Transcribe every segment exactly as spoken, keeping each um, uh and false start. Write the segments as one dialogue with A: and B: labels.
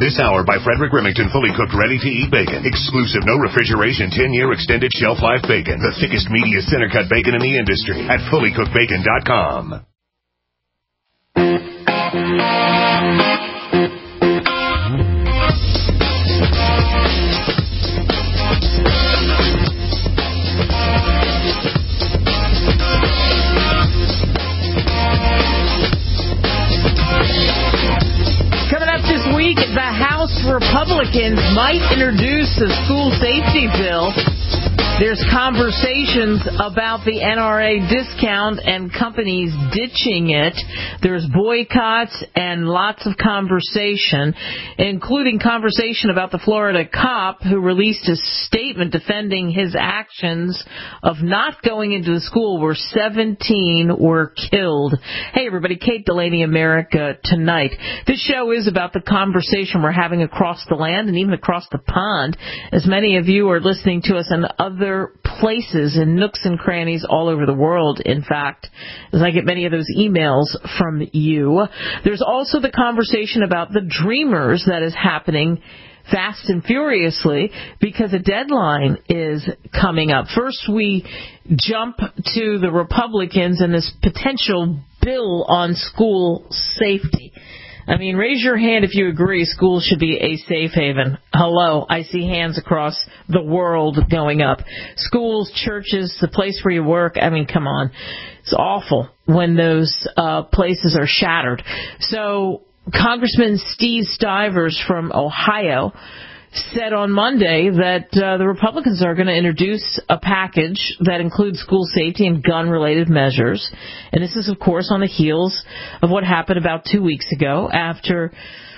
A: This hour by Frederick Remington, fully cooked, ready-to-eat bacon. Exclusive, no refrigeration, ten-year extended shelf life bacon. The thickest, meatiest, center-cut bacon in the industry at fully cooked bacon dot com.
B: The House Republicans might introduce a school safety bill. There's conversations about the N R A discount and companies ditching it. There's boycotts and lots of conversation, including conversation about the Florida cop who released a statement defending his actions of not going into the school where seventeen were killed. Hey, everybody, Kate Delaney, America Tonight. This show is about the conversation we're having across the land and even across the pond, as many of you are listening to us in other places and nooks and crannies all over the world, in fact, as I get many of those emails from you. There's also the conversation about the Dreamers that is happening fast and furiously because a deadline is coming up. First, we jump to the Republicans and this potential bill on school safety. I mean, raise your hand if you agree schools should be a safe haven. Hello, I see hands across the world going up. Schools, churches, the place where you work, I mean, come on. It's awful when those uh, places are shattered. So Congressman Steve Stivers from Ohio said on Monday that uh, the Republicans are going to introduce a package that includes school safety and gun-related measures. And this is, of course, on the heels of what happened about two weeks ago after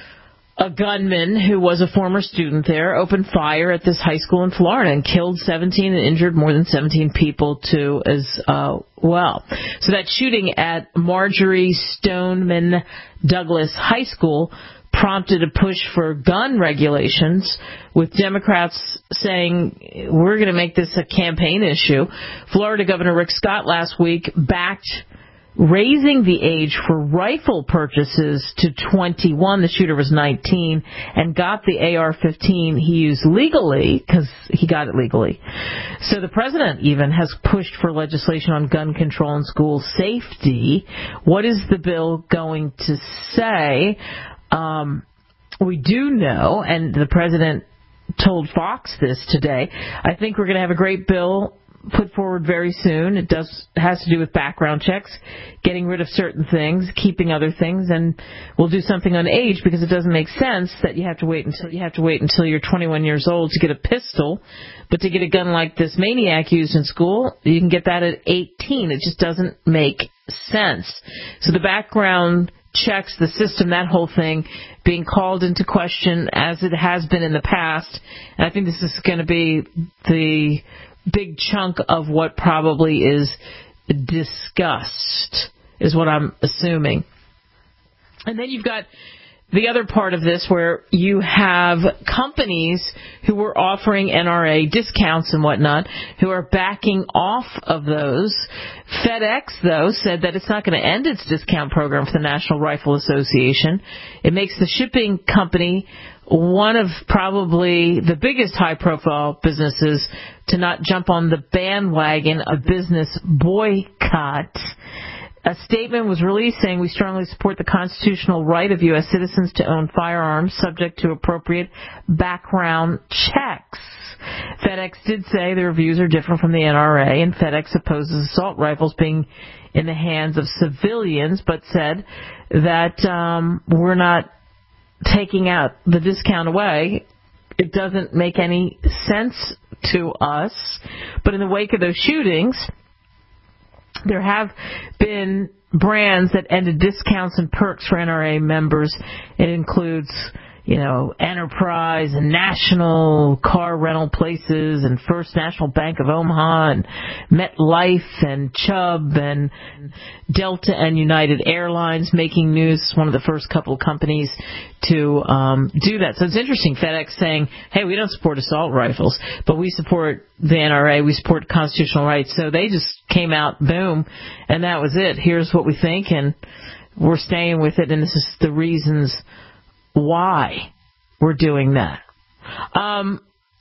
B: a gunman who was a former student there opened fire at this high school in Florida and killed seventeen and injured more than seventeen people, too, as uh, well. So that shooting at Marjorie Stoneman Douglas High School prompted a push for gun regulations, with Democrats saying, we're going to make this a campaign issue. Florida Governor Rick Scott last week backed raising the age for rifle purchases to twenty-one. The shooter was nineteen and got the A R fifteen he used legally because he got it legally. So the president even has pushed for legislation on gun control and school safety. What is the bill going to say? Um, we do know, and the president told Fox this today, I think we're going to have a great bill put forward very soon. It does has to do with background checks, getting rid of certain things, keeping other things, and we'll do something on age because it doesn't make sense that you have to wait until you have to wait until you're twenty-one years old to get a pistol, but to get a gun like this maniac used in school, you can get that at eighteen. It just doesn't make sense. So the background checks, the system, that whole thing being called into question as it has been in the past. And I think this is going to be the big chunk of what probably is discussed, is what I'm assuming. And then you've got the other part of this where you have companies who were offering N R A discounts and whatnot who are backing off of those. FedEx, though, said that it's not going to end its discount program for the National Rifle Association. It makes the shipping company one of probably the biggest high-profile businesses to not jump on the bandwagon of business boycott. A statement was released saying we strongly support the constitutional right of U S citizens to own firearms subject to appropriate background checks. FedEx did say their views are different from the N R A, and FedEx opposes assault rifles being in the hands of civilians, but said that um, we're not taking out the discount away. It doesn't make any sense to us. But in the wake of those shootings, there have been brands that ended discounts and perks for N R A members. It includes, you know, Enterprise and National Car Rental Places and First National Bank of Omaha and MetLife and Chubb and Delta and United Airlines making news. It's one of the first couple of companies to um, do that. So it's interesting, FedEx saying, hey, we don't support assault rifles, but we support the N R A, we support constitutional rights. So they just came out, boom, and that was it. Here's what we think, and we're staying with it, and this is the reasons why we're doing that. Um,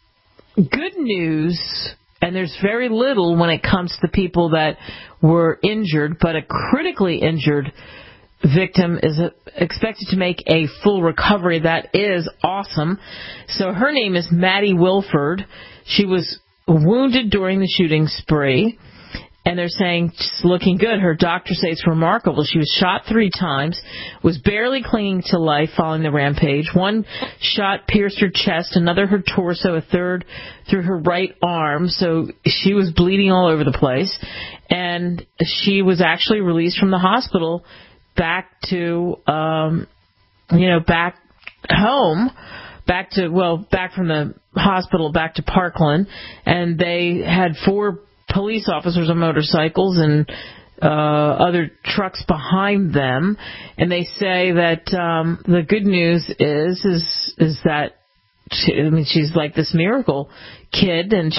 B: good news, and there's very little when it comes to people that were injured, but a critically injured victim is expected to make a full recovery. That is awesome. So her name is Maddie Wilford. She was wounded during the shooting spree, and they're saying she's looking good. Her doctors say it's remarkable. She was shot three times, was barely clinging to life following the rampage. One shot pierced her chest, another her torso, a third through her right arm. So she was bleeding all over the place, and she was actually released from the hospital back to, um, you know, back home, back to, well, back from the hospital, back to Parkland, and they had four police officers on motorcycles and uh, other trucks behind them, and they say that um, the good news is, is, is that, she, I mean, she's like this miracle kid, and she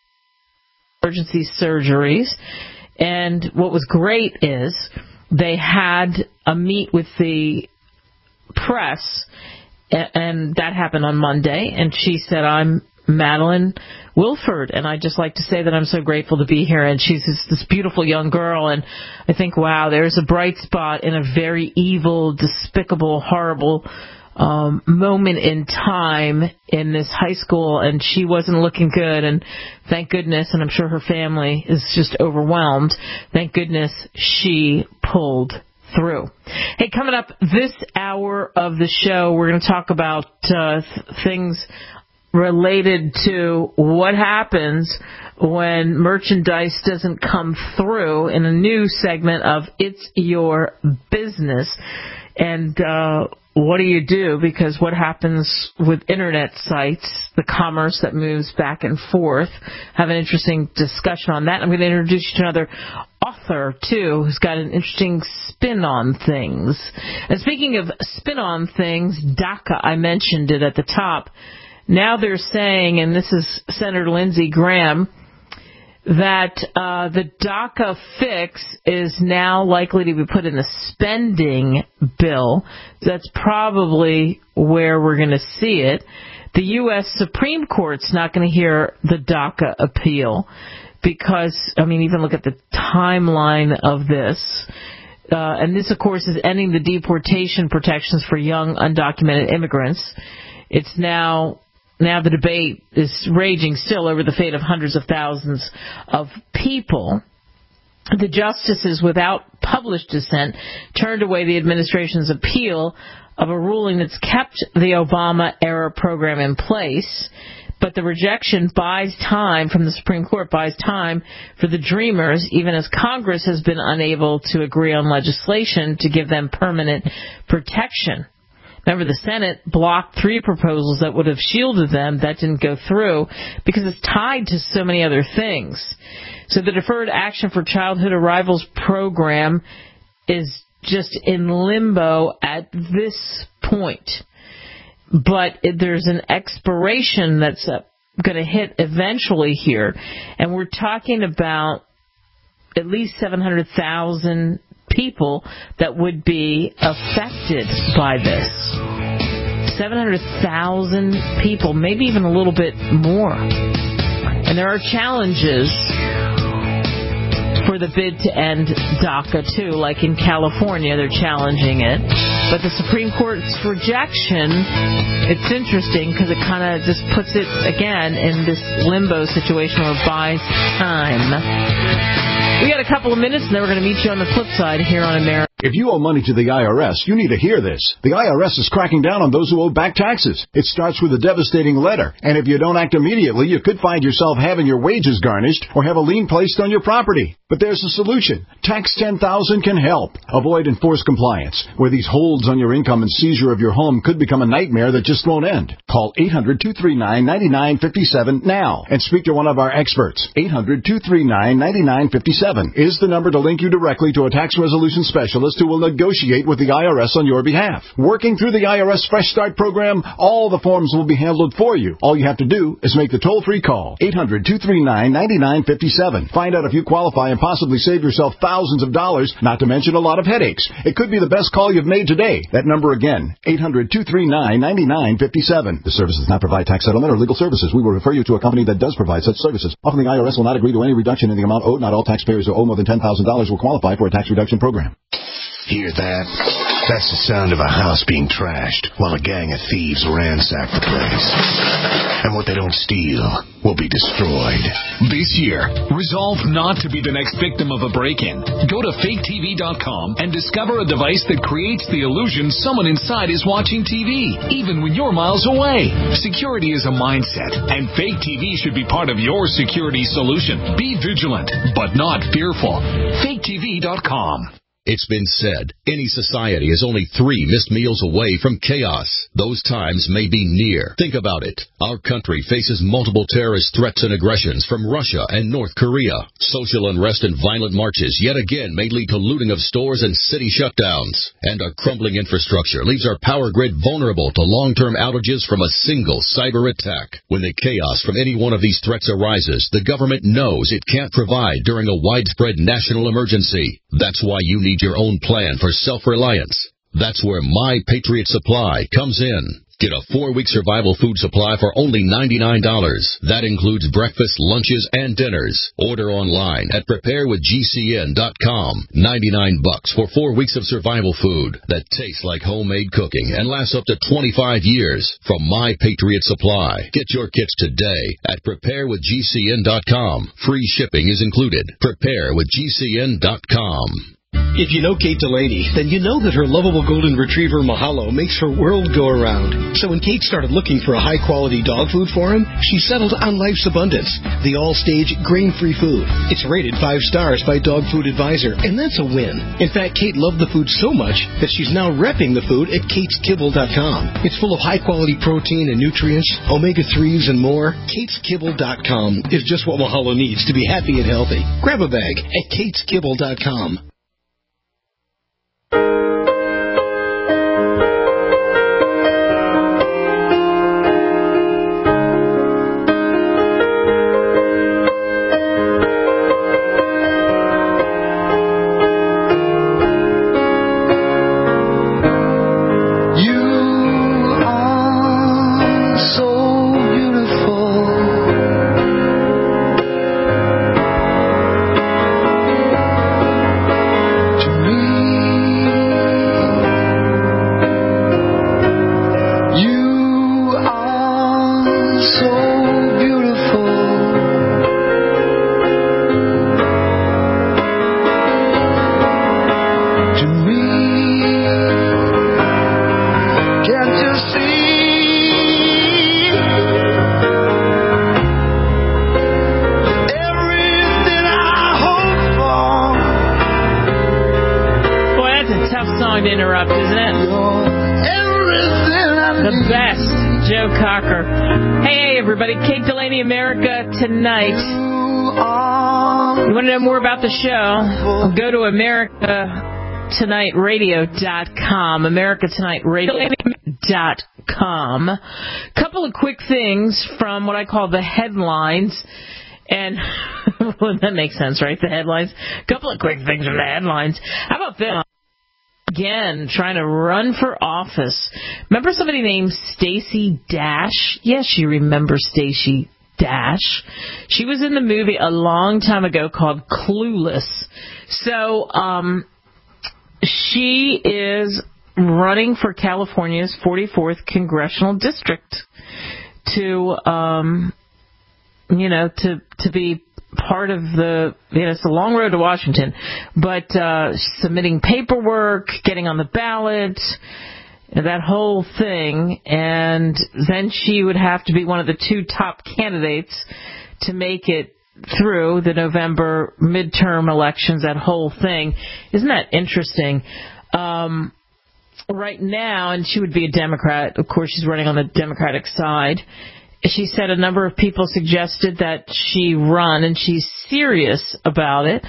B: emergency surgeries, and what was great is, they had a meet with the press, and that happened on Monday, and she said, I'm Madeline Wilford, and I'd just like to say that I'm so grateful to be here, and she's this, this beautiful young girl, and I think, wow, there's a bright spot in a very evil, despicable, horrible um, moment in time in this high school, and she wasn't looking good, and thank goodness, and I'm sure her family is just overwhelmed, thank goodness she pulled through. Hey, coming up this hour of the show, we're going to talk about uh, th- things related to what happens when merchandise doesn't come through in a new segment of It's Your Business. And uh, what do you do? Because what happens with Internet sites, the commerce that moves back and forth, have an interesting discussion on that. I'm going to introduce you to another author, too, who's got an interesting spin on things. And speaking of spin on things, DACA, I mentioned it at the top. Now they're saying, and this is Senator Lindsey Graham, that uh, the DACA fix is now likely to be put in the spending bill. That's probably where we're going to see it. The U S Supreme Court's not going to hear the DACA appeal because, I mean, even look at the timeline of this. Uh, and this, of course, is ending the deportation protections for young undocumented immigrants. It's now... Now the debate is raging still over the fate of hundreds of thousands of people. The justices, without published dissent, turned away the administration's appeal of a ruling that's kept the Obama-era program in place. But the rejection buys time from the Supreme Court, buys time for the dreamers, even as Congress has been unable to agree on legislation to give them permanent protection. Remember, the Senate blocked three proposals that would have shielded them. That didn't go through because it's tied to so many other things. So the Deferred Action for Childhood Arrivals program is just in limbo at this point. But there's an expiration that's going to hit eventually here. And we're talking about at least seven hundred thousand people that would be affected by this. seven hundred thousand people, maybe even a little bit more. And there are challenges for the bid to end DACA, too. Like in California, they're challenging it. But the Supreme Court's rejection, it's interesting because it kind of just puts it, again, in this limbo situation where it buys time. We got a couple of minutes, and then we're going to meet you on the flip side here on America.
C: If you owe money to the I R S, you need to hear this. The I R S is cracking down on those who owe back taxes. It starts with a devastating letter, and if you don't act immediately, you could find yourself having your wages garnished or have a lien placed on your property. But there's a solution. Tax ten thousand can help. Avoid enforced compliance, where these holds on your income and seizure of your home could become a nightmare that just won't end. Call eight hundred, two three nine, nine nine five seven now and speak to one of our experts. eight hundred, two three nine, nine nine five seven is the number to link you directly to a tax resolution specialist specialist who will negotiate with the I R S on your behalf. Working through the I R S Fresh Start program, all the forms will be handled for you. All you have to do is make the toll-free call, eight hundred, two three nine, nine nine five seven. Find out if you qualify and possibly save yourself thousands of dollars, not to mention a lot of headaches. It could be the best call you've made today. That number again, eight hundred, two three nine, nine nine five seven. The service does not provide tax settlement or legal services. We will refer you to a company that does provide such services. Often the I R S will not agree to any reduction in the amount owed. Not all taxpayers who owe more than ten thousand dollars will qualify for a tax reduction program.
A: Hear that? That's the sound of a house being trashed while a gang of thieves ransack the place. And what they don't steal will be destroyed.
D: This year, resolve not to be the next victim of a break-in. Go to fake T V dot com and discover a device that creates the illusion someone inside is watching T V, even when you're miles away. Security is a mindset, and Fake T V should be part of your security solution. Be vigilant, but not fearful. fake T V dot com.
E: It's been said, any society is only three missed meals away from chaos. Those times may be near. Think about it. Our country faces multiple terrorist threats and aggressions from Russia and North Korea. Social unrest and violent marches yet again may lead to looting of stores and city shutdowns. And our crumbling infrastructure leaves our power grid vulnerable to long-term outages from a single cyber attack. When the chaos from any one of these threats arises, the government knows it can't provide during a widespread national emergency. That's why you need your own plan for self-reliance. That's where My Patriot Supply comes in. Get a four-week survival food supply for only ninety-nine dollars. That includes breakfast, lunches, and dinners. Order online at prepare with G C N dot com. ninety-nine bucks for four weeks of survival food that tastes like homemade cooking and lasts up to twenty-five years from My Patriot Supply. Get your kits today at prepare with G C N dot com. Free shipping is included. prepare with G C N dot com.
F: If you know Kate Delaney, then you know that her lovable golden retriever Mahalo makes her world go around. So when Kate started looking for a high-quality dog food for him, she settled on Life's Abundance, the all-stage grain-free food. It's rated five stars by Dog Food Advisor, and that's a win. In fact, Kate loved the food so much that she's now repping the food at kates kibble dot com. It's full of high-quality protein and nutrients, omega threes, and more. kates kibble dot com is just what Mahalo needs to be happy and healthy. Grab a bag at kates kibble dot com.
B: Tonight. You want to know more about the show? Go to America Tonight Radio dot com. America Tonight Radio dot com. Couple of quick things from what I call the headlines. And well, that makes sense, right? The headlines. Couple of quick things from the headlines. How about this? Again, trying to run for office. Remember somebody named Stacey Dash? Yes, you remember Stacey Dash. She was in the movie a long time ago called Clueless. So, um, she is running for California's forty-fourth Congressional District to, um, you know, to, to be part of the, you know, it's a long road to Washington, but, uh, submitting paperwork, getting on the ballot, that whole thing, and then she would have to be one of the two top candidates to make it through the November midterm elections, that whole thing. Isn't that interesting? Um, right now, and she would be a Democrat. Of course, she's running on the Democratic side. She said a number of people suggested that she run, and she's serious about it.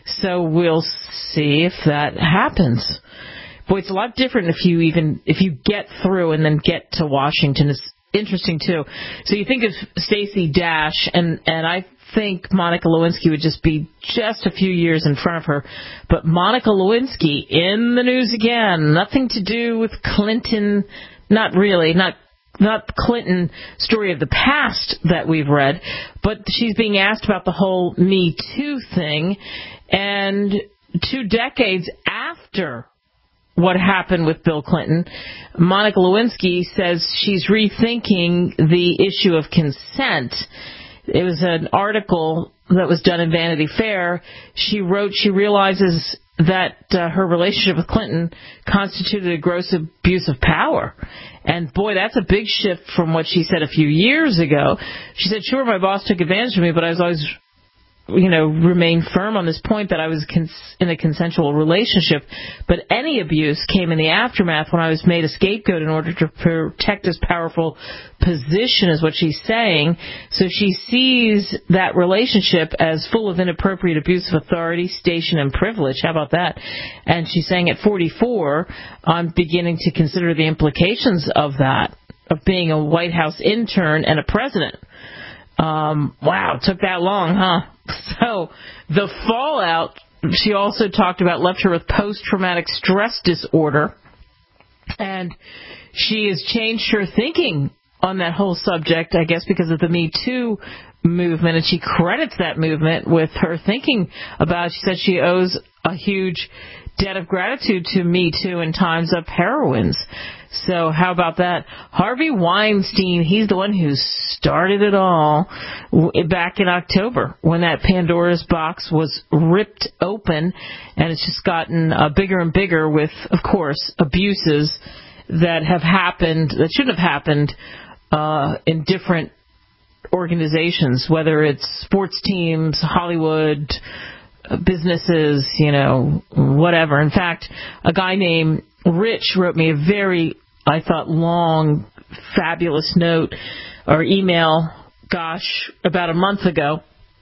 B: So we'll see if that happens. Boy, it's a lot different if you even if you get through and then get to Washington. It's interesting too. So you think of Stacey Dash, and and I think Monica Lewinsky would just be just a few years in front of her. But Monica Lewinsky in the news again. Nothing to do with Clinton. Not really. Not not the Clinton story of the past that we've read. But she's being asked about the whole Me Too thing. And two decades after what happened with Bill Clinton, Monica Lewinsky says she's rethinking the issue of consent. It was an article that was done in Vanity Fair. She wrote she realizes that uh, her relationship with Clinton constituted a gross abuse of power. And, boy, that's a big shift from what she said a few years ago. She said, sure, my boss took advantage of me, but I was always, you know, remain firm on this point that I was cons- in a consensual relationship. But any abuse came in the aftermath when I was made a scapegoat in order to protect this powerful position, is what she's saying. So she sees that relationship as full of inappropriate abuse of authority, station, and privilege. How about that? And she's saying at forty-four, I'm beginning to consider the implications of that, of being a White House intern and a president. Um, wow, it took that long, huh? So the fallout, she also talked about, left her with post-traumatic stress disorder, and she has changed her thinking on that whole subject, I guess, because of the Me Too movement, and she credits that movement with her thinking about it. She said she owes a huge debt of gratitude to Me Too in times of heroines. So how about that? Harvey Weinstein, he's the one who started it all back in October when that Pandora's box was ripped open, and it's just gotten uh, bigger and bigger with, of course, abuses that have happened, that shouldn't have happened uh, in different organizations, whether it's sports teams, Hollywood, businesses, you know, whatever. In fact, a guy named Rich wrote me a very, I thought, long, fabulous note or email, gosh, about a month ago,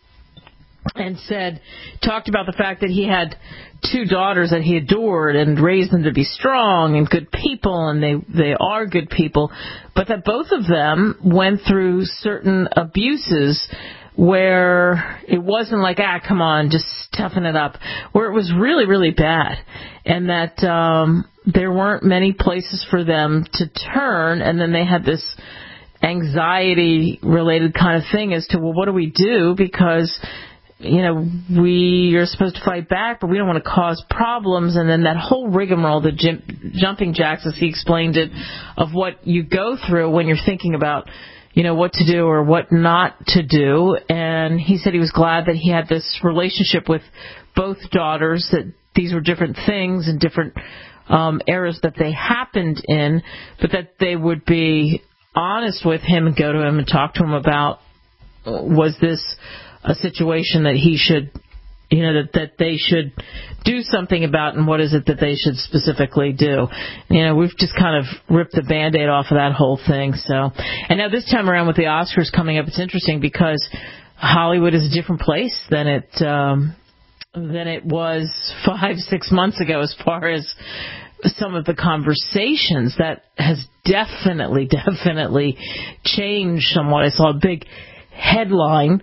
B: and said, talked about the fact that he had two daughters that he adored and raised them to be strong and good people, and they, they are good people, but that both of them went through certain abuses where it wasn't like, ah, come on, just toughen it up, where it was really, really bad, and that um, there weren't many places for them to turn, and then they had this anxiety-related kind of thing as to, well, what do we do? Because, you know, we are supposed to fight back, but we don't want to cause problems, and then that whole rigmarole, the jim- jumping jacks, as he explained it, of what you go through when you're thinking about, you know, what to do or what not to do. And he said he was glad that he had this relationship with both daughters, that these were different things and different um, eras that they happened in, but that they would be honest with him and go to him and talk to him about, uh, was this a situation that he should, you know, that, that they should do something about, and what is it that they should specifically do. You know, we've just kind of ripped the Band-Aid off of that whole thing. So, and now this time around with the Oscars coming up, it's interesting because Hollywood is a different place than it um, than it was five, six months ago as far as some of the conversations. That has definitely, definitely changed somewhat. I saw a big headline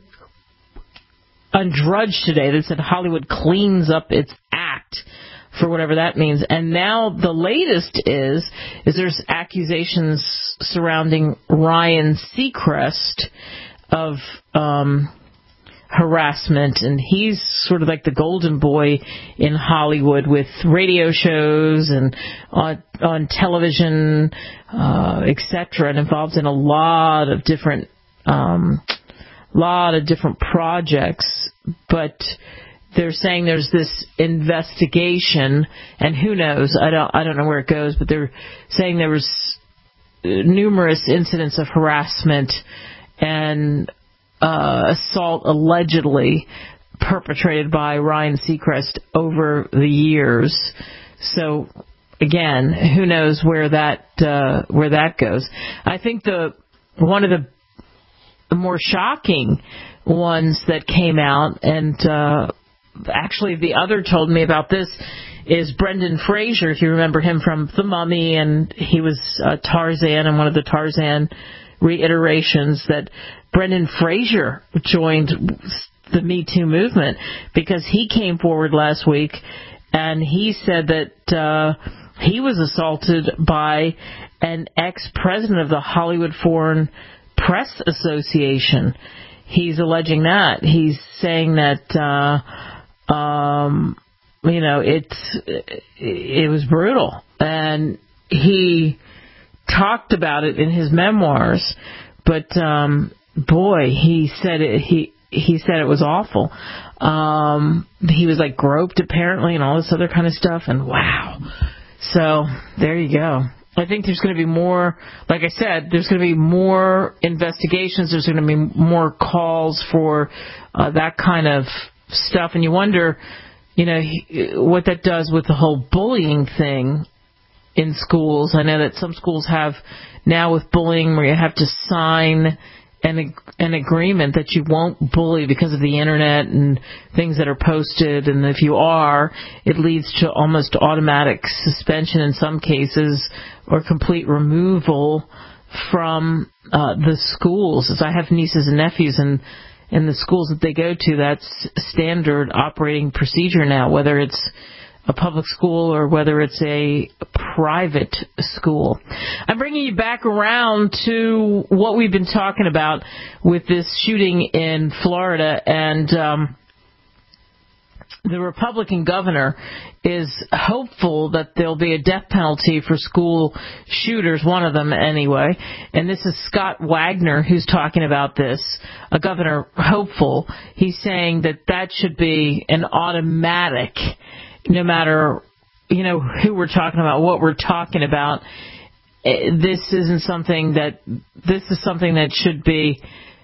B: on Drudge today that said Hollywood cleans up its act, for whatever that means. And now the latest is is there's accusations surrounding Ryan Seacrest of um, harassment, and he's sort of like the golden boy in Hollywood with radio shows and on on television, uh, et cetera, and involved in a lot of different um lot of different projects, but they're saying there's this investigation, and who knows, I don't I don't know where it goes, but they're saying there was numerous incidents of harassment and uh, assault allegedly perpetrated by Ryan Seacrest over the years. So again, who knows where that uh, where that goes. I think the one of the The more shocking ones that came out, and uh, actually, the other told me about this is Brendan Fraser. If you remember him from The Mummy, and he was uh, Tarzan in one of the Tarzan reiterations, that Brendan Fraser joined the Me Too movement because he came forward last week and he said that uh, he was assaulted by an ex-president of the Hollywood Foreign Press Association. He's alleging that. He's saying that, uh, um, you know, it's it was brutal. And he talked about it in his memoirs. But, um, boy, he said it, he, he said it was awful. Um, he was, like, groped, apparently, and all this other kind of stuff. And, wow. So, there you go. I think there's going to be more, like I said, there's going to be more investigations. There's going to be more calls for uh, that kind of stuff. And you wonder, you know, what that does with the whole bullying thing in schools. I know that some schools have now with bullying where you have to sign an, an agreement that you won't bully because of the internet and things that are posted. And if you are, it leads to almost automatic suspension in some cases or complete removal from uh, the schools. As I have nieces and nephews, and in the schools that they go to, that's standard operating procedure now, whether it's a public school or whether it's a private school. I'm bringing you back around to what we've been talking about with this shooting in Florida, and um, the Republican governor is hopeful that there'll be a death penalty for school shooters, one of them anyway. And this is Scott Wagner who's talking about this, a governor hopeful. He's saying that that should be an automatic, no matter, you know, who we're talking about, what we're talking about. This isn't something that, this is something that should be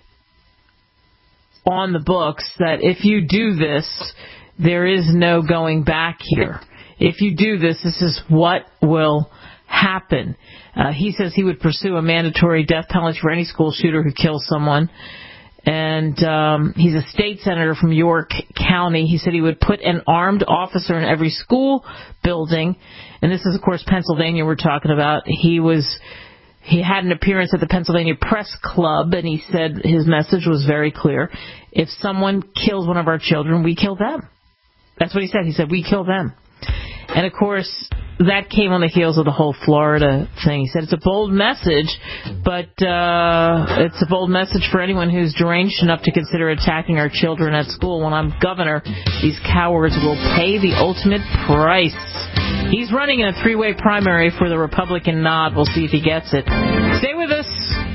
B: on the books, that if you do this, there is no going back here. If you do this, this is what will happen. Uh, he says he would pursue a mandatory death penalty for any school shooter who kills someone. And um, he's a state senator from York County. He said he would put an armed officer in every school building. And this is, of course, Pennsylvania we're talking about. He was he had an appearance at the Pennsylvania Press Club, and he said his message was very clear. If someone kills one of our children, we kill them. That's what he said. He said, we kill them. And, of course, that came on the heels of the whole Florida thing. He said it's a bold message, but uh, it's a bold message for anyone who's deranged enough to consider attacking our children at school. When I'm governor, these cowards will pay the ultimate price. He's running in a three-way primary for the Republican nod. We'll see if he gets it. Stay with us.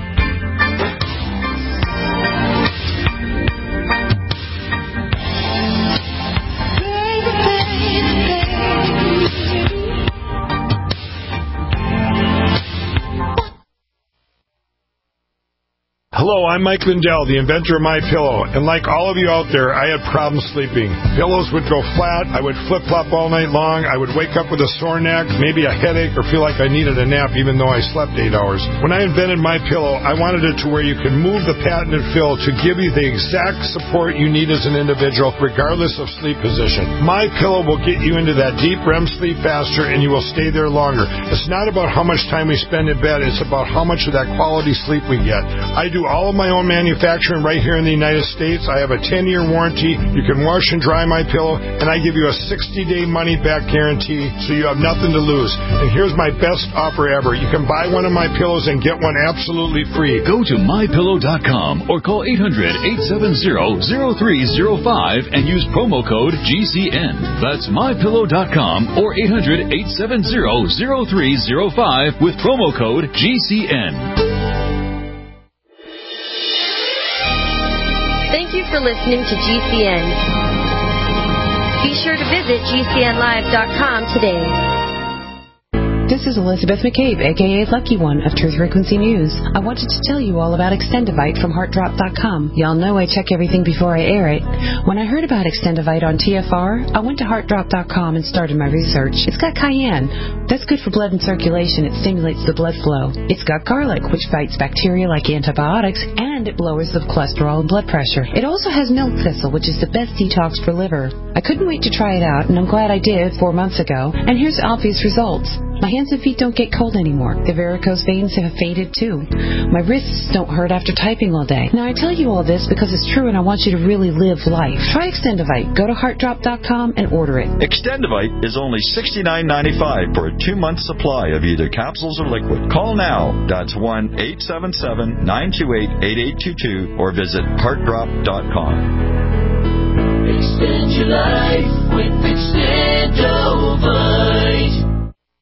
G: Hello, I'm Mike Lindell, the inventor of MyPillow, and like all of you out there, I had problems sleeping. Pillows would go flat, I would flip-flop all night long, I would wake up with a sore neck, maybe a headache, or feel like I needed a nap even though I slept eight hours. When I invented MyPillow, I wanted it to where you can move the patented fill to give you the exact support you need as an individual, regardless of sleep position. MyPillow will get you into that deep R E M sleep faster, and you will stay there longer. It's not about how much time we spend in bed, it's about how much of that quality sleep we get. I do all of my own manufacturing right here in the United States. I have a ten-year warranty. You can wash and dry MyPillow, and I give you a sixty-day money-back guarantee, so you have nothing to lose. And here's my best offer ever. You can buy one of my pillows and get one absolutely free.
D: Go to my pillow dot com or call eight hundred, eight seven zero, zero three zero five and use promo code G C N. That's my pillow dot com or eight hundred, eight seven zero, zero three zero five with promo code G C N.
H: Thank you for listening to G C N. Be sure to visit G C N live dot com today.
I: This is Elizabeth McCabe, a k a. Lucky One of Truth Frequency News. I wanted to tell you all about Extendivite from Heart Drop dot com. Y'all know I check everything before I air it. When I heard about Extendivite on T F R, I went to Heart Drop dot com and started my research. It's got cayenne. That's good for blood and circulation. It stimulates the blood flow. It's got garlic, which fights bacteria like antibiotics, and it lowers the cholesterol and blood pressure. It also has milk thistle, which is the best detox for liver. I couldn't wait to try it out, and I'm glad I did four months ago. And here's the obvious results. My hands and feet don't get cold anymore. The varicose veins have faded too. My wrists don't hurt after typing all day. Now I tell you all this because it's true and I want you to really live life. Try Extendivite. Go to Heart Drop dot com and order it.
J: Extendivite is only sixty-nine ninety-five for a two-month supply of either capsules or liquid. Call now. That's one eight seven seven, nine two eight, eight eight two two or visit Heart Drop dot com.
K: Extend your life with Extendivite.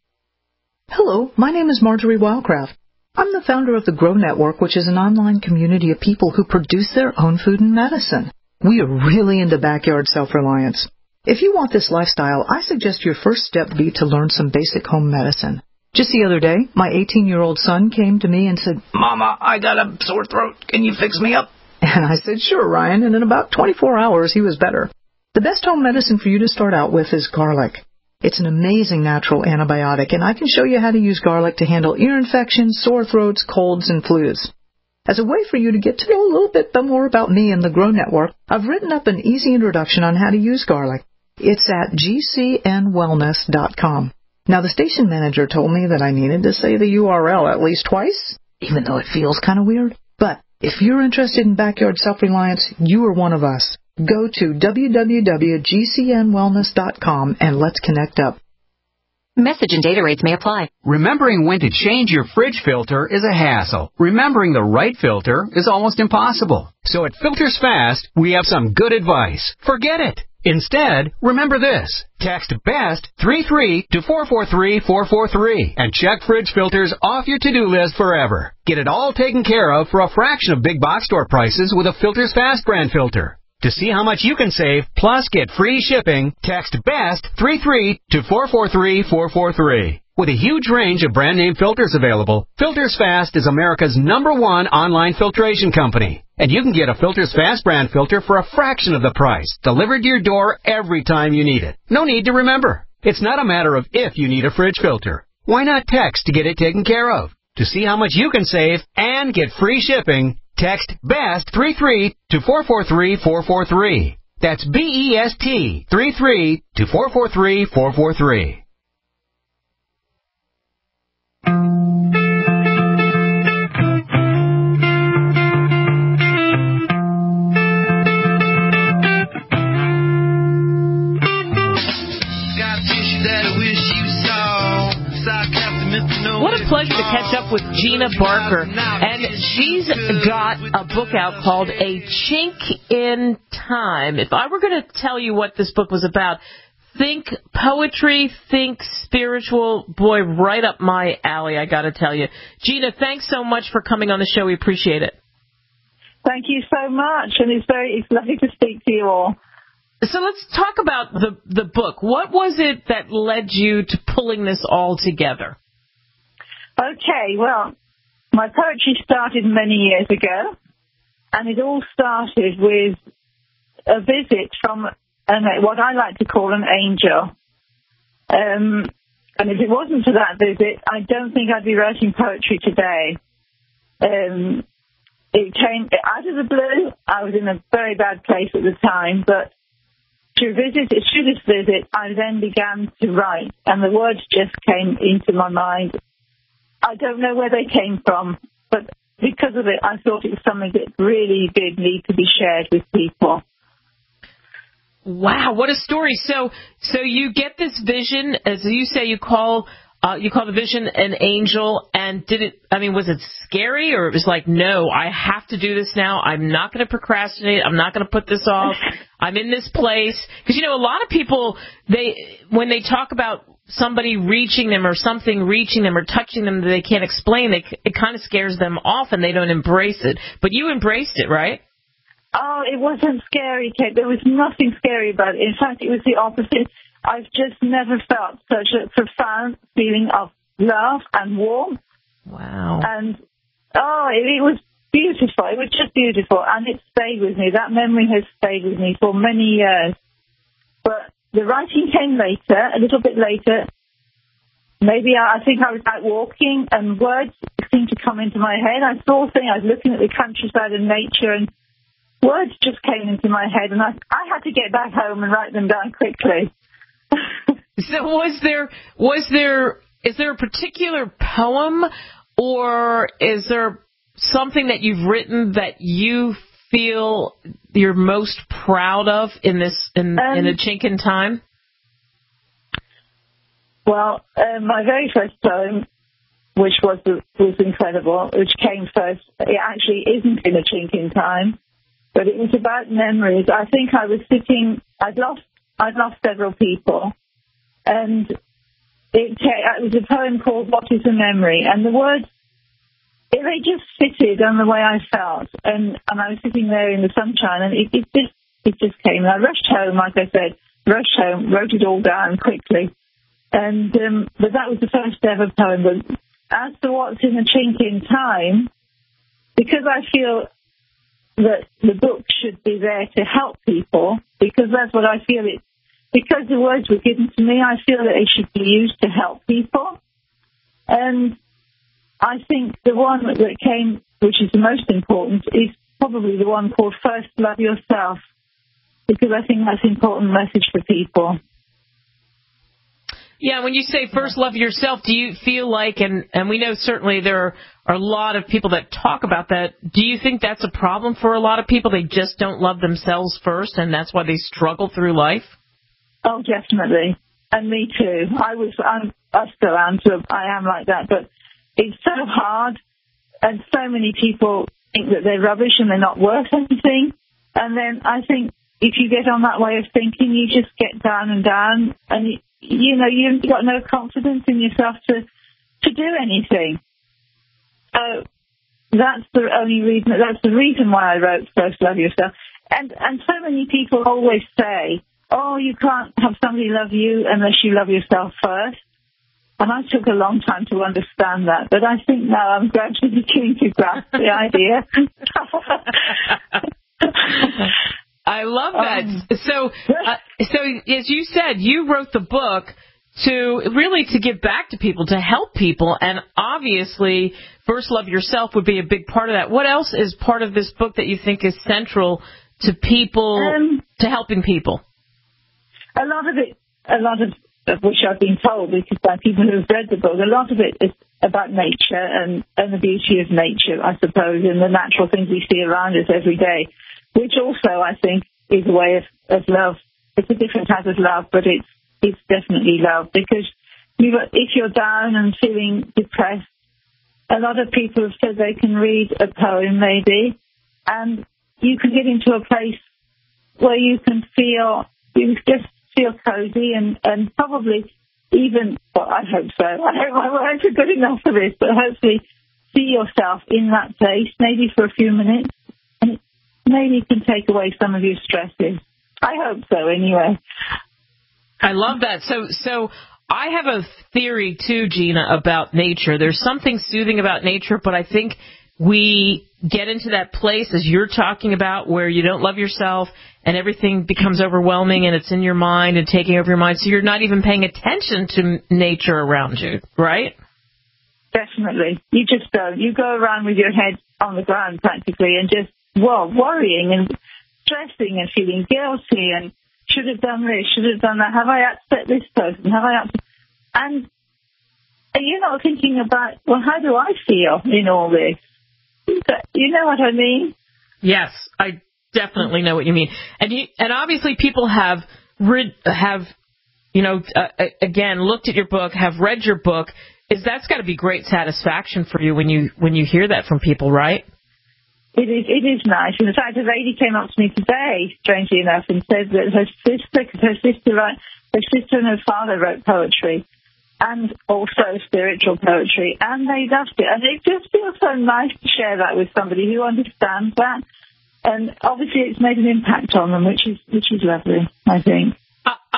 L: Hello, my name is Marjorie Wildcraft. I'm the founder of the Grow Network, which is an online community of people who produce their own food and medicine. We are really into backyard self-reliance. If you want this lifestyle, I suggest your first step be to learn some basic home medicine. Just the other day, my eighteen-year-old son came to me and said, "Mama, I got a sore throat. Can you fix me up?" And I said, "Sure, Ryan," and in about twenty-four hours, he was better. The best home medicine for you to start out with is garlic. It's an amazing natural antibiotic, and I can show you how to use garlic to handle ear infections, sore throats, colds, and flus. As a way for you to get to know a little bit more about me and the Grow Network, I've written up an easy introduction on how to use garlic. It's at G C N wellness dot com. Now, the station manager told me that I needed to say the U R L at least twice, even though it feels kind of weird. But if you're interested in backyard self-reliance, you are one of us. Go to w w w dot G C N wellness dot com and let's connect up.
M: Message and data rates may apply.
N: Remembering when to change your fridge filter is a hassle. Remembering the right filter is almost impossible. So at Filters Fast, we have some good advice. Forget it. Instead, remember this. Text BEST three three to four four three four four three and check fridge filters off your to-do list forever. Get it all taken care of for a fraction of big box store prices with a Filters Fast brand filter. To see how much you can save, plus get free shipping, text BEST three three to four four three four four three. With a huge range of brand-name filters available, Filters Fast is America's number one online filtration company. And you can get a Filters Fast brand filter for a fraction of the price, delivered to your door every time you need it. No need to remember. It's not a matter of if you need a fridge filter. Why not text to get it taken care of? To see how much you can save and get free shipping, text BEST three three to four four three four four three. That's B E S T three three to four four three four four three.
B: What a pleasure to catch up with Gina Barker. And she's got a book out called A Chink in Time. If I were going to tell you what this book was about, think poetry, think spiritual. Boy, right up my alley, I got to tell you. Gina, thanks so much for coming on the show. We appreciate it.
O: Thank you so much. And it's very it's lovely to speak to you all.
B: So let's talk about the, the book. What was it that led you to pulling this all together?
O: Okay, well, my poetry started many years ago, and it all started with a visit from an, what I like to call an angel. Um, and if it wasn't for that visit, I don't think I'd be writing poetry today. Um, it came out of the blue. I was in a very bad place at the time, but through, visit, through this visit, I then began to write, and the words just came into my mind. I don't know where they came from, but because of it, I thought it was something that really did need to be shared with people.
B: Wow, what a story! So, so you get this vision, as you say, you call uh, you call the vision an angel, and did it? I mean, was it scary, or it was like, no, I have to do this now. I'm not going to procrastinate. I'm not going to put this off. I'm in this place because you know a lot of people they when they talk about somebody reaching them or something reaching them or touching them that they can't explain, they, it kind of scares them off and they don't embrace it. But you embraced it, right?
O: Oh, it wasn't scary, Kate. There was nothing scary about it. In fact, it was the opposite. I've just never felt such a profound feeling of love and warmth.
B: Wow.
O: And, oh, it, it was beautiful. It was just beautiful. And it stayed with me. That memory has stayed with me for many years. But the writing came later, a little bit later. Maybe I, I think I was out walking and words seemed to come into my head. I saw things, I was looking at the countryside and nature, and words just came into my head, and I, I had to get back home and write them down quickly.
B: So was there, was there, is there a particular poem, or is there something that you've written that you feel you're most proud of in this, in, um, in A Chink in Time?
O: Well, uh, my very first poem, which was was incredible, which came first, it actually isn't in A Chink in Time, but it was about memories. I think I was sitting, I'd lost, I'd lost several people, and it, it was a poem called What is a Memory? And the words, it, they just fitted on the way I felt, and, and I was sitting there in the sunshine, and it, it just it just came. And I rushed home, like I said, rushed home, wrote it all down quickly. And um, but that was the first ever poem. But as to what's in A Chink in Time, because I feel that the book should be there to help people, because that's what I feel it. Because the words were given to me, I feel that they should be used to help people. And I think the one that came, which is the most important, is probably the one called First Love Yourself, because I think that's an important message for people.
B: Yeah, when you say first love yourself, do you feel like, and, and we know certainly there are, are a lot of people that talk about that, do you think that's a problem for a lot of people? They just don't love themselves first, and that's why they struggle through life?
O: Oh, definitely. And me too. I was, I'm, I still am, too. I am like that, but it's so hard, and so many people think that they're rubbish and they're not worth anything. And then I think if you get on that way of thinking, you just get down and down, and you, you know, you've got no confidence in yourself to, to do anything. So that's the only reason, that's the reason why I wrote First Love Yourself. And, and so many people always say, oh, you can't have somebody love you unless you love yourself first. And I took a long time to understand that, but I think now I'm gradually beginning to grasp the idea.
B: I love that. Um, so, uh, so as you said, you wrote the book to really to give back to people, to help people, and obviously, First Love Yourself would be a big part of that. What else is part of this book that you think is central to people, um, to helping people?
O: A lot of it, a lot of, of which I've been told, because by people who have read the book, a lot of it is about nature and, and the beauty of nature, I suppose, and the natural things we see around us every day. Which also, I think, is a way of, of love. It's a different type of love, but it's it's definitely love. Because you, if you're down and feeling depressed, a lot of people have said they can read a poem, maybe, and you can get into a place where you can feel, you just feel cozy and, and probably even, well, I hope so. I hope my words are good enough for this, but hopefully see yourself in that place, maybe for a few minutes. Maybe it can take away some of your stresses. I hope so, anyway.
B: I love that. So, so I have a theory, too, Gina, about nature. There's something soothing about nature, but I think we get into that place, as you're talking about, where you don't love yourself and everything becomes overwhelming and it's in your mind and taking over your mind, so you're not even paying attention to nature around you, right?
O: Definitely. You just don't. You go around with your head on the ground, practically, and just well, worrying and stressing and feeling guilty and should have done this, should have done that. Have I upset this person? Have I upset? And you're not thinking about, well, how do I feel in all this? You know what I mean?
B: Yes, I definitely know what you mean. And you, and obviously people have read, have, you know, uh, again, looked at your book, have read your book. Is that's got to be great satisfaction for you when you when you hear that from people, right?
O: It is, it is nice. In fact, a lady came up to me today, strangely enough, and said that her sister, because her sister, wrote, her sister and her father wrote poetry, and also spiritual poetry, and they loved it. And it just feels so nice to share that with somebody who understands that. And obviously, it's made an impact on them, which is which is lovely, I think.
B: I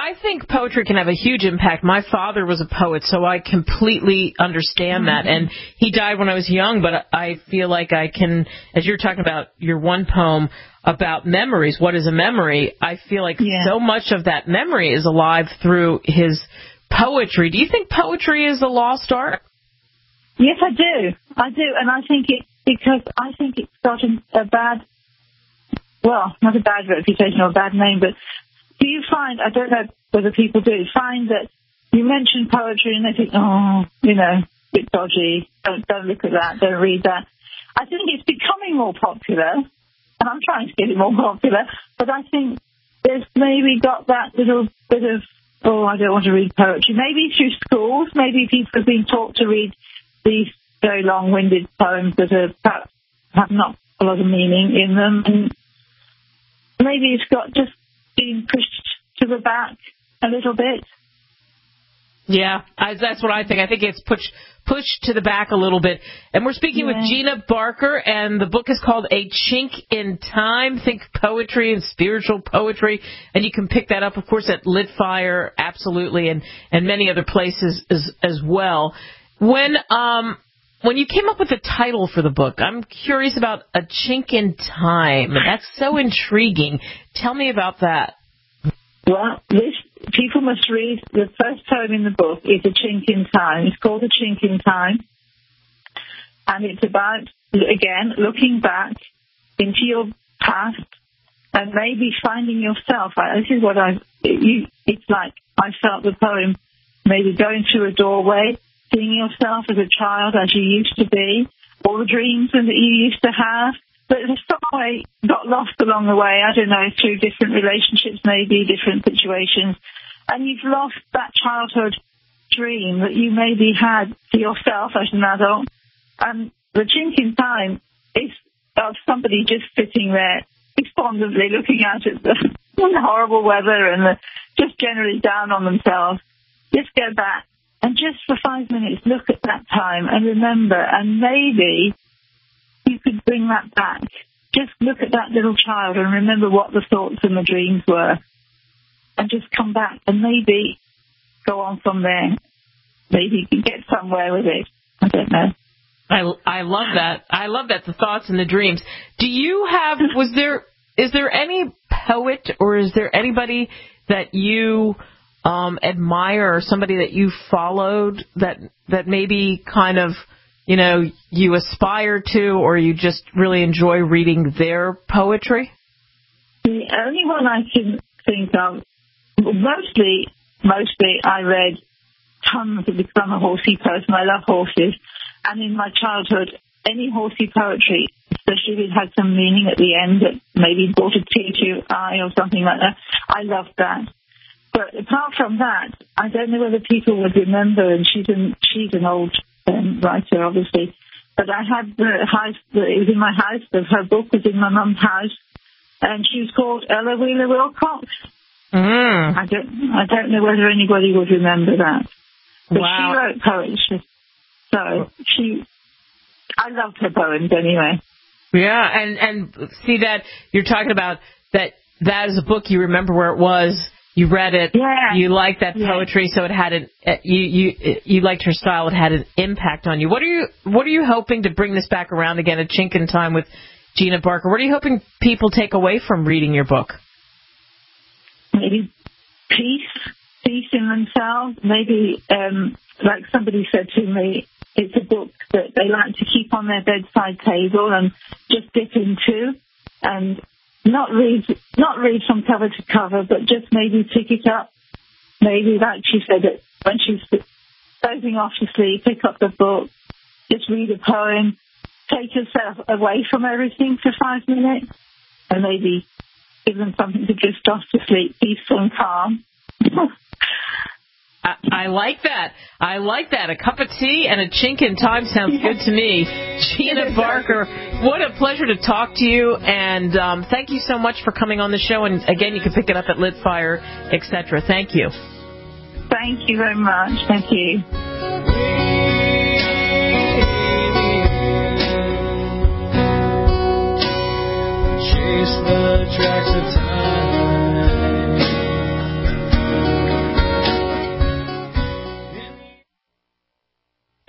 B: I think poetry can have a huge impact. My father was a poet, so I completely understand that. And he died when I was young, but I feel like I can, as you're talking about your one poem about memories, what is a memory? I feel like yeah. so much of that memory is alive through his poetry. Do you think poetry is a lost art?
O: Yes, I do. I do. And I think it, because I think it's got a, a bad, well, not a bad reputation or a bad name, but do you find, I don't know whether people do, find that you mention poetry and they think, oh, you know, a bit dodgy, don't, don't look at that, don't read that. I think it's becoming more popular, and I'm trying to get it more popular, but I think there's maybe got that little bit of, oh, I don't want to read poetry. Maybe through schools, maybe people have been taught to read these very long-winded poems that are perhaps have not a lot of meaning in them, and maybe it's got just being pushed to the back a little bit.
B: Yeah, I, that's what I think. I think it's pushed pushed to the back a little bit. And we're speaking yeah. with Gina Barker, and the book is called A Chink in Time. Think poetry and spiritual poetry. And you can pick that up, of course, at Litfire, absolutely, and, and many other places as, as well. When um when you came up with the title for the book, I'm curious about A Chink in Time. That's so intriguing. Tell me about that.
O: Well, this people must read the first poem in the book is A Chink in Time. It's called A Chink in Time. And it's about, again, looking back into your past and maybe finding yourself. This is what I, you, it's like I felt the poem, maybe going through a doorway, seeing yourself as a child, as you used to be, all the dreams that you used to have. But in some way, got lost along the way, I don't know, through different relationships, maybe different situations. And you've lost that childhood dream that you maybe had for yourself as an adult. And the chink in time is of somebody just sitting there despondently looking out at the, the horrible weather and the, just generally down on themselves. Just go back and just for five minutes look at that time and remember, and maybe you could bring that back. Just look at that little child and remember what the thoughts and the dreams were. And just come back and maybe go on from there. Maybe you can get somewhere with it. I don't know.
B: I, I love that. I love that, the thoughts and the dreams. Do you have, was there, is there any poet or is there anybody that you um, admire or somebody that you followed that that maybe kind of, you know, you aspire to or you just really enjoy reading their poetry?
O: The only one I can think of, mostly, mostly I read tons of, because I'm a horsey person, I love horses, and in my childhood, any horsey poetry, especially if it had some meaning at the end that maybe brought a tear to your eye or something like that, I loved that. But apart from that, I don't know whether people would remember, and she's an, she's an old um, writer, obviously, but I had the house, it was in my house, her book was in my mum's house, and she was called Ella Wheeler Wilcox.
B: Mm.
O: I don't, I don't know whether anybody would remember that. But
B: wow.
O: She wrote poetry, so she, I loved her poems anyway.
B: Yeah, and and see that you're talking about that. That is a book you remember where it was. You read it.
O: Yeah.
B: You liked that
O: yeah.
B: poetry, so it had an you you you liked her style. It had an impact on you. What are you What are you hoping to bring this back around again? A Chink in Time with Gina Barker. What are you hoping people take away from reading your book?
O: Maybe peace, peace in themselves. Maybe, um, like somebody said to me, it's a book that they like to keep on their bedside table and just dip into, and not read, not read from cover to cover, but just maybe pick it up. Maybe, like she said, that when she's dozing off to sleep, pick up the book, just read a poem, take yourself away from everything for five minutes, and maybe give them something to drift off to sleep, peaceful and calm.
B: I, I like that. I like that. A cup of tea and a chink in time sounds good to me. Gina Barker, what a pleasure to talk to you, and um, thank you so much for coming on the show. And again, you can pick it up at Litfire, et cetera. Thank you.
O: Thank you very much. Thank you.
K: Chase the tracks of time.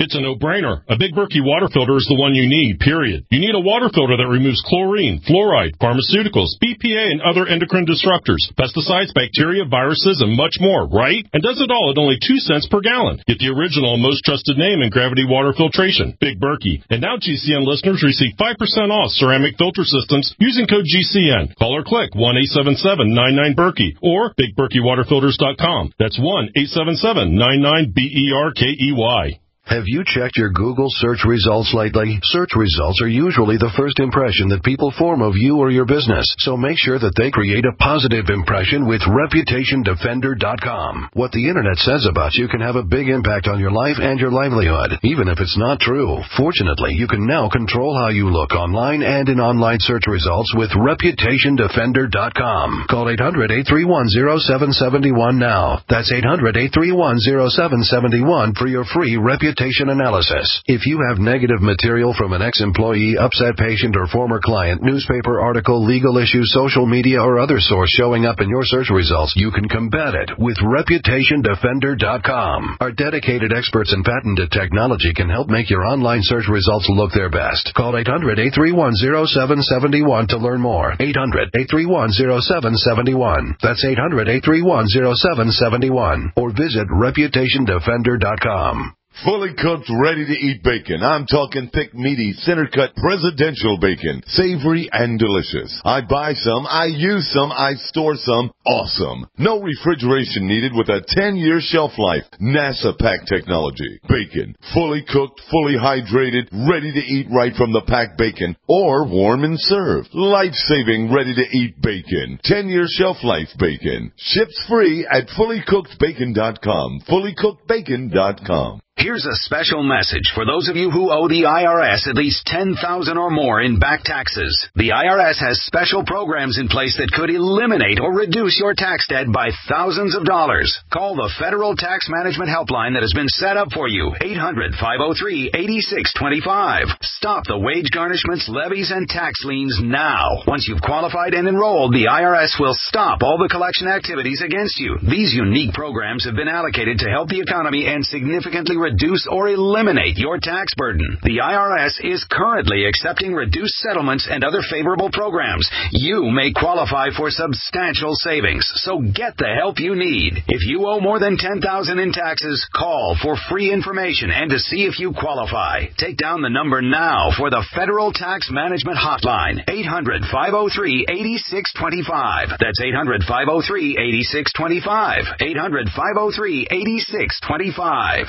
P: It's a no-brainer. A Big Berkey water filter is the one you need, period. You need a water filter that removes chlorine, fluoride, pharmaceuticals, B P A, and other endocrine disruptors, pesticides, bacteria, viruses, and much more, right? And does it all at only two cents per gallon. Get the original and most trusted name in gravity water filtration, Big Berkey. And now G C N listeners receive five percent off ceramic filter systems using code G C N. Call or click one eight seven seven nine nine Berkey or big berkey water filters dot com. That's one eight seven seven nine nine B E R K E Y.
Q: Have you checked your Google search results lately? Search results are usually the first impression that people form of you or your business, so make sure that they create a positive impression with reputation defender dot com. What the internet says about you can have a big impact on your life and your livelihood, even if it's not true. Fortunately, you can now control how you look online and in online search results with reputation defender dot com. Call eight hundred eight three one zero seven seven one now. That's eight hundred eight three one zero seven seven one for your free reputation analysis. If you have negative material from an ex-employee, upset patient, or former client, newspaper article, legal issue, social media, or other source showing up in your search results, you can combat it with reputation defender dot com. Our dedicated experts in patented technology can help make your online search results look their best. Call eight hundred eight three one zero seven seven one to learn more. eight hundred eight three one zero seven seven one. That's eight hundred eight three one zero seven seven one. Or visit reputation defender dot com.
R: Fully cooked, ready-to-eat bacon. I'm talking thick, meaty, center-cut presidential bacon. Savory and delicious. I buy some, I use some, I store some. Awesome. No refrigeration needed with a ten-year shelf life. NASA pack technology. Bacon. Fully cooked, fully hydrated, ready to eat right from the packed bacon. Or warm and served. Life-saving, ready-to-eat bacon. ten-year shelf life bacon. Ships free at fully cooked bacon dot com. fully cooked bacon dot com.
S: Here's a special message for those of you who owe the I R S at least ten thousand dollars or more in back taxes. The I R S has special programs in place that could eliminate or reduce your tax debt by thousands of dollars. Call the Federal Tax Management Helpline that has been set up for you, eight hundred five oh three eight six two five. Stop the wage garnishments, levies, and tax liens now. Once you've qualified and enrolled, the I R S will stop all the collection activities against you. These unique programs have been allocated to help the economy and significantly reduce or eliminate your tax burden. The I R S is currently accepting reduced settlements and other favorable programs. You may qualify for substantial savings, so get the help you need. If you owe more than ten thousand dollars in taxes, call for free information and to see if you qualify. Take down the number now for the Federal Tax Management Hotline, eight hundred five oh three eight six two five. That's eight hundred five oh three eight six two five. eight hundred five oh three eight six two five.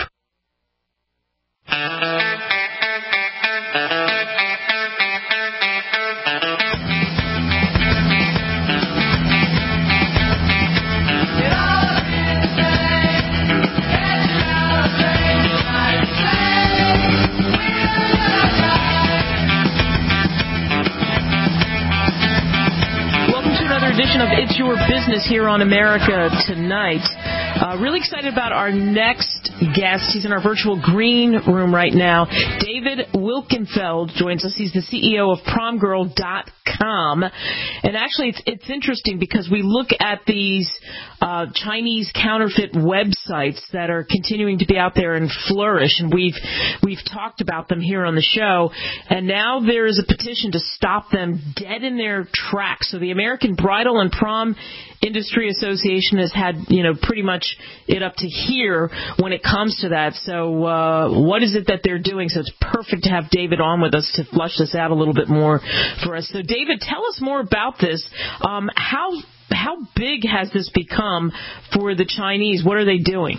B: Edition of It's Your Business here on America Tonight. Uh, really excited about our next guest. He's in our virtual green room right now. David Wilkenfeld joins us. He's the C E O of prom girl dot com. And actually, it's, it's interesting because we look at these uh, Chinese counterfeit websites that are continuing to be out there and flourish. And we've, we've talked about them here on the show. And now there is a petition to stop them dead in their tracks. So the American Bridal and Prom Industry Association has had, you know, pretty much it up to here when it comes to that. So uh, what is it that they're doing? So it's perfect to have David on with us to flush this out a little bit more for us. So David, tell us more about this. Um, how how big has this become for the Chinese? What are they doing?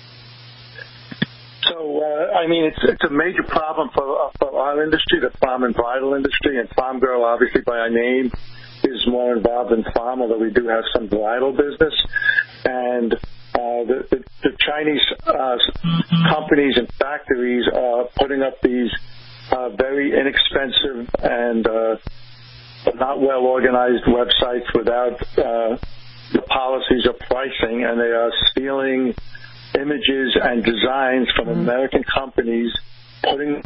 T: So, uh, I mean, it's it's a major problem for, for our industry, the prom and bridal industry, and Prom Girl, obviously, by our name, is more involved in prom, although we do have some bridal business. And uh, the, the, the Chinese uh, companies and factories are putting up these uh, very inexpensive and uh, not well-organized websites without uh, the policies of pricing, and they are stealing images and designs from American companies, putting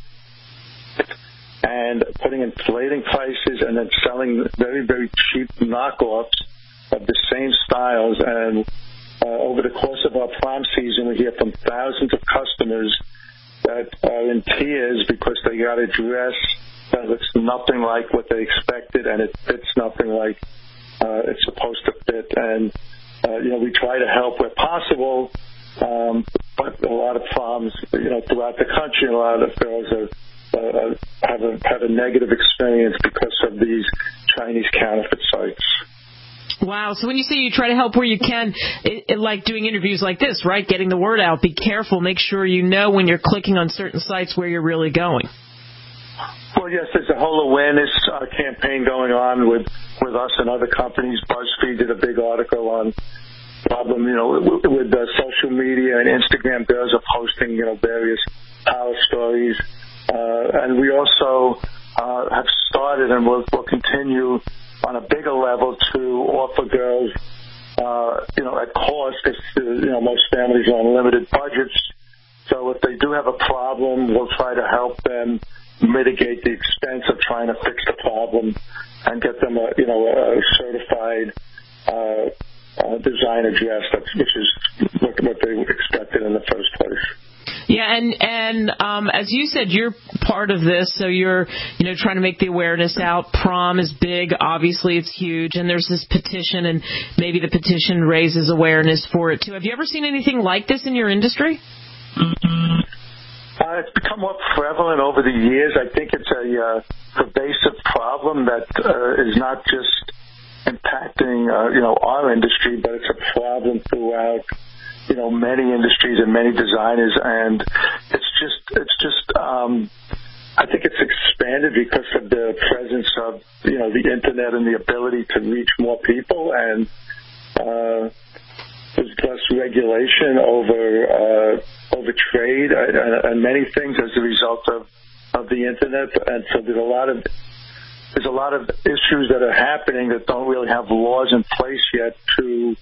T: and putting inflating prices and then selling very, very cheap knockoffs of the same styles. And uh, over the course of our prom season, we hear from thousands of customers that are in tears because they got a dress that looks nothing like what they expected, and it fits nothing like uh, it's supposed to fit. And uh, you know, we try to help where possible, um, but a lot of farms, you know, throughout the country, a lot of girls are, uh, have a have a negative experience because of these Chinese counterfeit sites.
B: Wow. So when you say you try to help where you can, it, it, like doing interviews like this, right? Getting the word out. Be careful. Make sure you know when you're clicking on certain sites where you're really going.
T: Well, yes, there's a whole awareness uh, campaign going on with, with us and other companies. BuzzFeed did a big article on problem, you know, with, with uh, social media and Instagram. Girls are posting, you know, various power stories. Uh, and we also uh, have started and will will continue on a bigger level to offer girls, uh, you know, at cost, because, you know, most families are on limited budgets. So if they do have a problem, we'll try to help them mitigate the expense of trying to fix the problem and get them a, you know, a certified uh, uh, designer dress, which is what, what they expected in the first place.
B: Yeah, and and um, as you said, you're part of this, so you're you know trying to make the awareness out. Prom is big, obviously it's huge, and there's this petition, and maybe the petition raises awareness for it too. Have you ever seen anything like this in your industry?
T: Uh, it's become more prevalent over the years. I think it's a uh, pervasive problem that uh, is not just impacting uh, you know our industry, but it's a problem throughout, you know, many industries and many designers, and it's just, it's just, um, I think it's expanded because of the presence of, you know, the internet and the ability to reach more people, and uh, there's less regulation over uh, over trade and, and many things as a result of, of the internet, and so there's a lot of there's a lot of issues that are happening that don't really have laws in place yet to.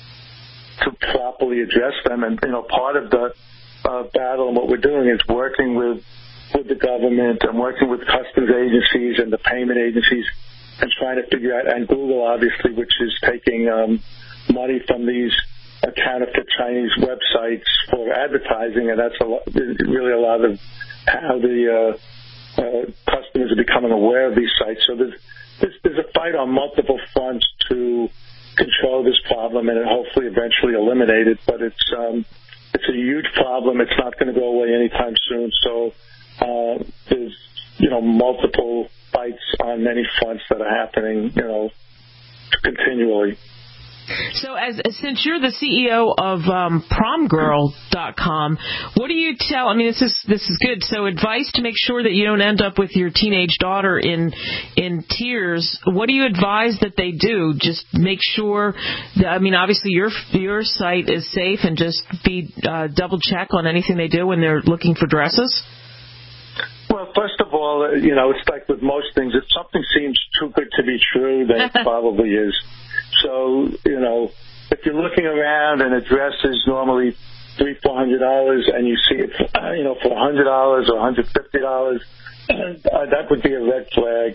T: to properly address them. And, you know, part of the uh, battle and what we're doing is working with with the government and working with customs agencies and the payment agencies and trying to figure out, and Google, obviously, which is taking um, money from these uh, counterfeit Chinese websites for advertising, and that's a lot, really a lot of how the uh, uh, customers are becoming aware of these sites. So there's, there's, there's a fight on multiple fronts to control this problem and hopefully eventually eliminate it, but it's um, it's a huge problem. It's not going to go away anytime soon. So uh, there's you know multiple fights on many fronts that are happening, you know, continually.
B: So, as since you're the C E O of um, prom girl dot com, what do you tell? I mean, this is this is good. So, advice to make sure that you don't end up with your teenage daughter in in tears. What do you advise that they do? Just make sure that, I mean, obviously your your site is safe, and just be uh, double check on anything they do when they're looking for dresses.
T: Well, first of all, you know, it's like with most things. If something seems too good to be true, then it probably is. So, you know, if you're looking around and a dress is normally three, four hundred dollars, and you see it, you know, for a hundred dollars or a hundred fifty dollars, uh, that would be a red flag.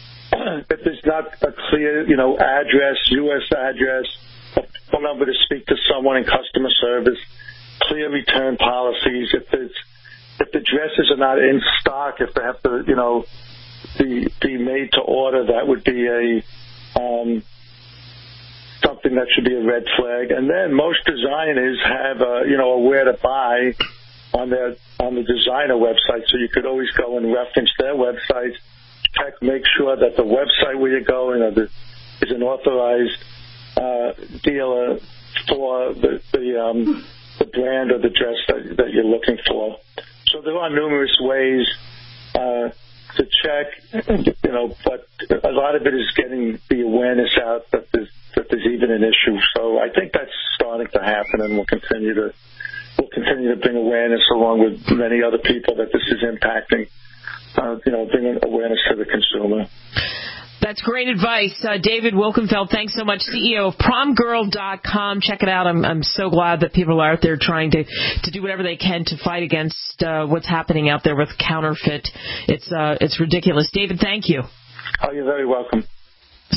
T: If there's not a clear, you know, address, U S address, a phone number to speak to someone in customer service, clear return policies. If it's if the dresses are not in stock, if they have to, you know, be be made to order, that would be a um, something that should be a red flag. And then most designers have, uh, you know, a where to buy on their on the designer website, so you could always go and reference their website, check, make sure that the website where you're going or the, is an authorized uh, dealer for the the, um, the brand or the dress that, that you're looking for. So there are numerous ways uh, to check, you know, but a lot of it is getting the awareness out that there's that there's even an issue. So I think that's starting to happen, and we'll continue to we'll continue to bring awareness along with many other people that this is impacting. Uh, you know, bringing awareness to the consumer.
B: That's great advice. Uh, David Wilkenfeld, thanks so much, C E O of prom girl dot com. Check it out. I'm, I'm so glad that people are out there trying to, to do whatever they can to fight against uh, what's happening out there with counterfeit. It's uh, it's ridiculous. David, thank you.
T: Oh, you're very welcome.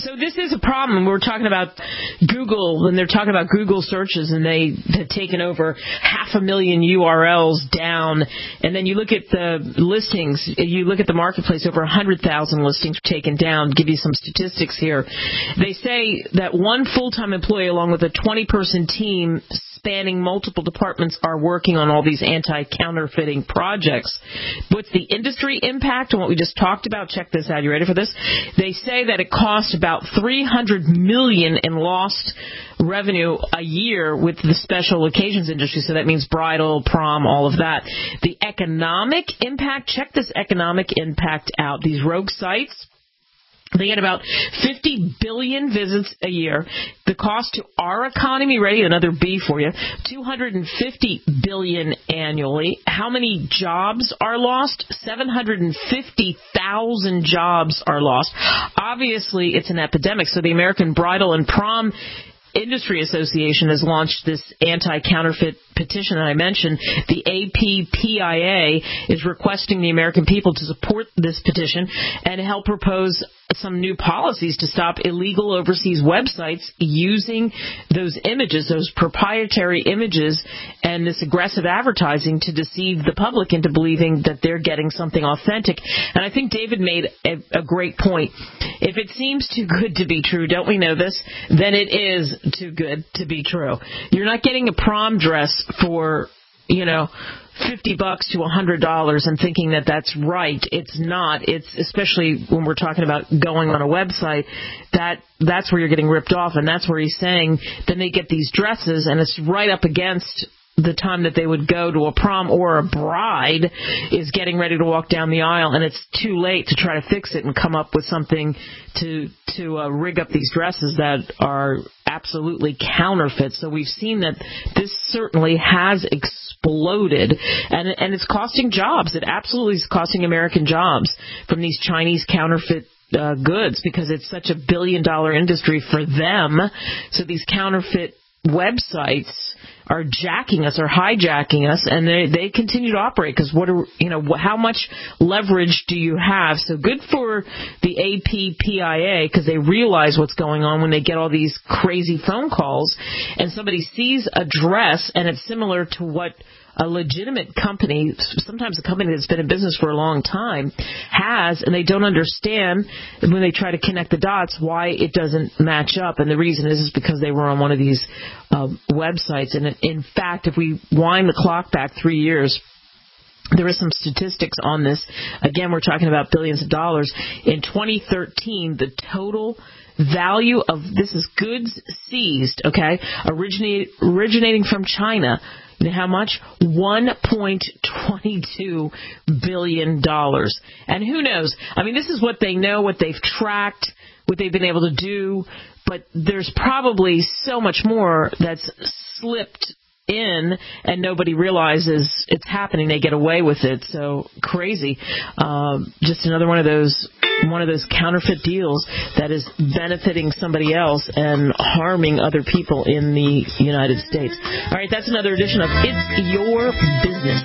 B: So this is a problem. We're talking about Google, and they're talking about Google searches, and they have taken over half a million U R Ls down. And then you look at the listings, you look at the marketplace, over one hundred thousand listings taken down. Give you some statistics here. They say that one full-time employee, along with a twenty-person team spanning multiple departments, are working on all these anti-counterfeiting projects. What's the industry impact on what we just talked about? Check this out. You ready for this? They say that it costs about three hundred million dollars in lost revenue a year with the special occasions industry. So that means bridal, prom, all of that. The economic impact, check this economic impact out. These rogue sites, they get about fifty billion visits a year. The cost to our economy, ready, another B for you, two hundred fifty billion annually. How many jobs are lost? seven hundred fifty thousand jobs are lost. Obviously, it's an epidemic. So the American Bridal and Prom Industry Association has launched this anti-counterfeit petition that I mentioned. The A P P I A is requesting the American people to support this petition and help propose some new policies to stop illegal overseas websites using those images, those proprietary images, and this aggressive advertising to deceive the public into believing that they're getting something authentic. And I think David made a, a great point. If it seems too good to be true, don't we know this? Then it is too good to be true. You're not getting a prom dress for, you know, fifty bucks to a hundred dollars and thinking that that's right. It's not. It's especially when we're talking about going on a website, that that's where you're getting ripped off, and that's where he's saying then they get these dresses, and it's right up against the time that they would go to a prom, or a bride is getting ready to walk down the aisle, and it's too late to try to fix it and come up with something to to uh, rig up these dresses that are absolutely counterfeit. So we've seen that this certainly has exploded, and and it's costing jobs. It absolutely is costing American jobs from these Chinese counterfeit uh, goods, because it's such a billion dollar industry for them. So these counterfeit websites are jacking us, or hijacking us, and they they continue to operate, because what are, you know, how much leverage do you have? So good for the A P P I A, because they realize what's going on when they get all these crazy phone calls, and somebody sees a dress and it's similar to what a legitimate company, sometimes a company that's been in business for a long time, has, and they don't understand when they try to connect the dots why it doesn't match up. And the reason is, is because they were on one of these um, websites. And in fact, if we wind the clock back three years, there is some statistics on this. Again, we're talking about billions of dollars. In twenty thirteen, the total value of, this is goods seized, okay, originate, originating from China. You know how much? one point two two billion dollars. And who knows? I mean, this is what they know, what they've tracked, what they've been able to do. But there's probably so much more that's slipped in and nobody realizes it's happening. They get away with it. So crazy. Um, just another one of those one of those counterfeit deals that is benefiting somebody else and harming other people in the United States. All right, that's another edition of It's Your Business.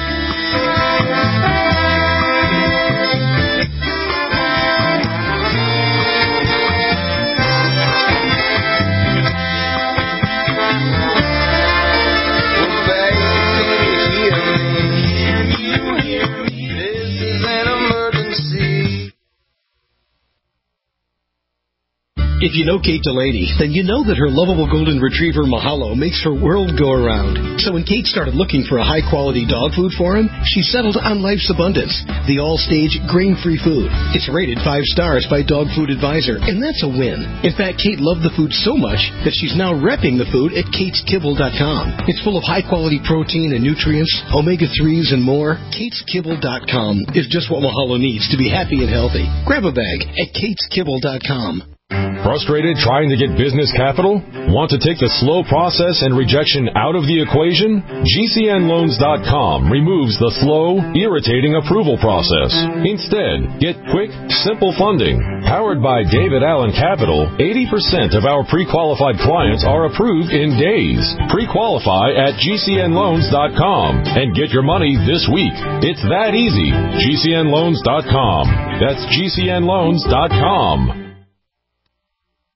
F: If you know Kate Delaney, then you know that her lovable golden retriever Mahalo makes her world go around. So when Kate started looking for a high-quality dog food for him, she settled on Life's Abundance, the all-stage grain-free food. It's rated five stars by Dog Food Advisor, and that's a win. In fact, Kate loved the food so much that she's now repping the food at kates kibble dot com. It's full of high-quality protein and nutrients, omega threes, and more. kates kibble dot com is just what Mahalo needs to be happy and healthy. Grab a bag at kates kibble dot com.
U: Frustrated trying to get business capital? Want to take the slow process and rejection out of the equation? G C N loans dot com removes the slow, irritating approval process. Instead, get quick, simple funding. Powered by David Allen Capital, eighty percent of our pre-qualified clients are approved in days. Pre-qualify at G C N loans dot com and get your money this week. It's that easy. G C N loans dot com. That's G C N loans dot com.